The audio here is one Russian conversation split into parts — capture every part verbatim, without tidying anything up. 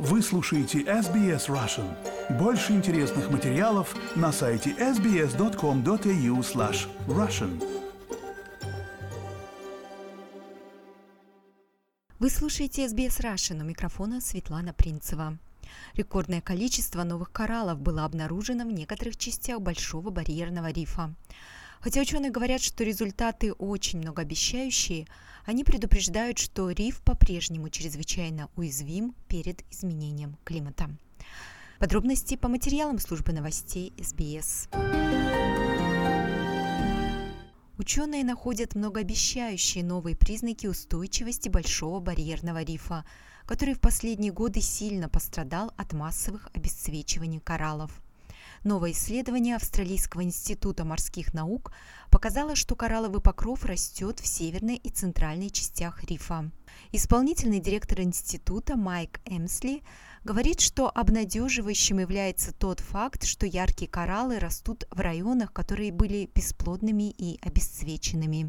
Вы слушаете эс би эс Russian. Больше интересных материалов на сайте эс би эс точка ком точка эй ю слэш Russian. Вы слушаете эс би эс Russian, у микрофона Светлана Принцева. Рекордное количество новых кораллов было обнаружено в некоторых частях Большого барьерного рифа. Хотя ученые говорят, что результаты очень многообещающие, они предупреждают, что риф по-прежнему чрезвычайно уязвим перед изменением климата. Подробности по материалам службы новостей эс би эс. Ученые находят многообещающие новые признаки устойчивости Большого барьерного рифа, который в последние годы сильно пострадал от массовых обесцвечиваний кораллов. Новое исследование Австралийского института морских наук показало, что коралловый покров растет в северной и центральной частях рифа. Исполнительный директор института Майк Эмсли говорит, что обнадеживающим является тот факт, что яркие кораллы растут в районах, которые были бесплодными и обесцвеченными.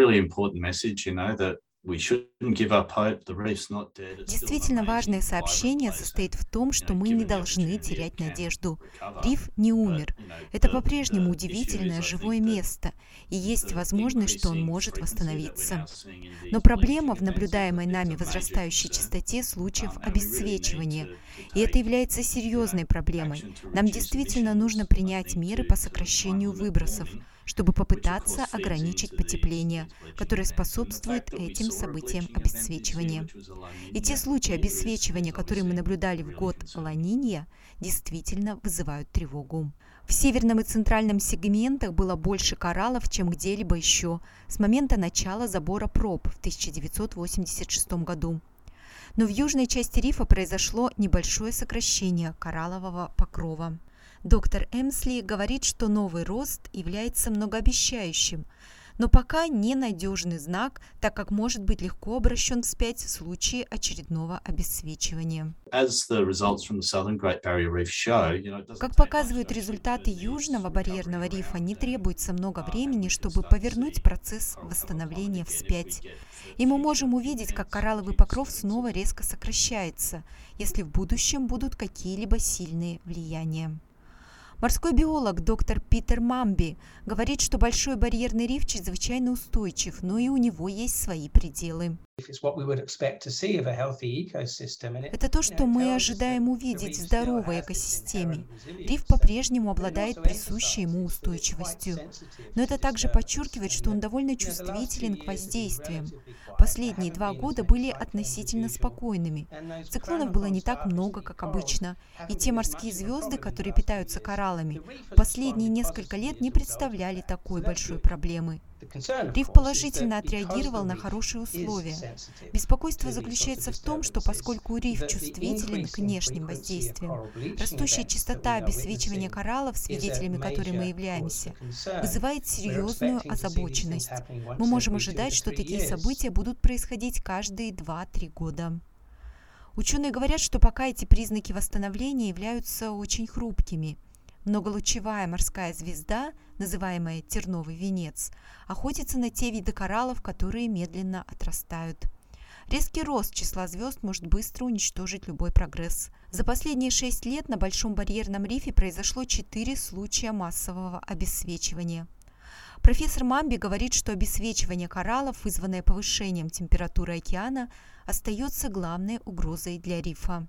Действительно важное сообщение состоит в том, что мы не должны терять надежду. Риф не умер. Это по-прежнему удивительное живое место, и есть возможность, что он может восстановиться. Но проблема в наблюдаемой нами возрастающей частоте случаев обесцвечивания, и это является серьезной проблемой. Нам действительно нужно принять меры по сокращению выбросов, чтобы попытаться ограничить потепление, которое способствует этим событиям обесцвечивания. И те случаи обесцвечивания, которые мы наблюдали в год Ла-Нинья, действительно вызывают тревогу. В северном и центральном сегментах было больше кораллов, чем где-либо еще с момента начала забора проб в тысяча девятьсот восемьдесят шестом году. Но в южной части рифа произошло небольшое сокращение кораллового покрова. Доктор Эмсли говорит, что новый рост является многообещающим, но пока ненадежный знак, так как может быть легко обращен вспять в случае очередного обесцвечивания. Как показывают результаты Южного барьерного рифа, не требуется много времени, чтобы повернуть процесс восстановления вспять. И мы можем увидеть, как коралловый покров снова резко сокращается, если в будущем будут какие-либо сильные влияния. Морской биолог доктор Питер Мамби говорит, что Большой барьерный риф чрезвычайно устойчив, но и у него есть свои пределы. Это то, что мы ожидаем увидеть в здоровой экосистеме. Риф по-прежнему обладает присущей ему устойчивостью. Но это также подчеркивает, что он довольно чувствителен к воздействиям. Последние два года были относительно спокойными. Циклонов было не так много, как обычно. И те морские звезды, которые питаются кораллами, в последние несколько лет не представляли такой большой проблемы. Риф положительно отреагировал на хорошие условия. Беспокойство заключается в том, что поскольку риф чувствителен к внешним воздействиям, растущая частота обесцвечивания кораллов, свидетелями которой мы являемся, вызывает серьезную озабоченность. Мы можем ожидать, что такие события будут происходить каждые два-три года. Ученые говорят, что пока эти признаки восстановления являются очень хрупкими. Многолучевая морская звезда, называемая терновый венец, охотится на те виды кораллов, которые медленно отрастают. Резкий рост числа звезд может быстро уничтожить любой прогресс. За последние шесть лет на Большом барьерном рифе произошло четыре случая массового обесцвечивания. Профессор Мамби говорит, что обесцвечивание кораллов, вызванное повышением температуры океана, остается главной угрозой для рифа.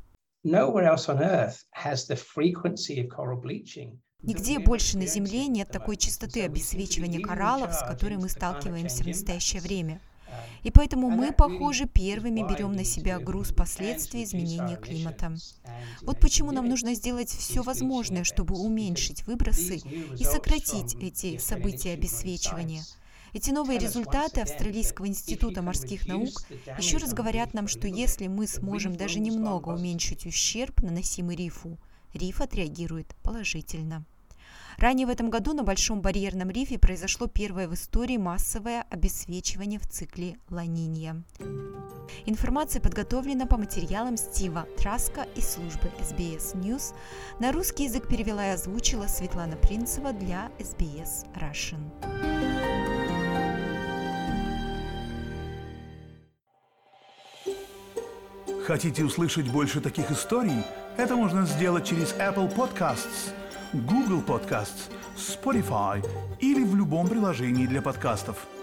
Нигде больше на Земле нет такой частоты обесцвечивания кораллов, с которой мы сталкиваемся в настоящее время. И поэтому мы, похоже, первыми берем на себя груз последствий изменения климата. Вот почему нам нужно сделать все возможное, чтобы уменьшить выбросы и сократить эти события обесцвечивания. Эти новые результаты Австралийского института морских наук еще раз говорят нам, что если мы сможем даже немного уменьшить ущерб, наносимый рифу, риф отреагирует положительно. Ранее в этом году на Большом барьерном рифе произошло первое в истории массовое обесцвечивание в цикле Ла-Нинья. Информация подготовлена по материалам Стива Траска из службы эс би эс News. На русский язык перевела и озвучила Светлана Принцева для эс би эс Russian. Хотите услышать больше таких историй? Это можно сделать через Apple Podcasts, Google Podcasts, Spotify или в любом приложении для подкастов.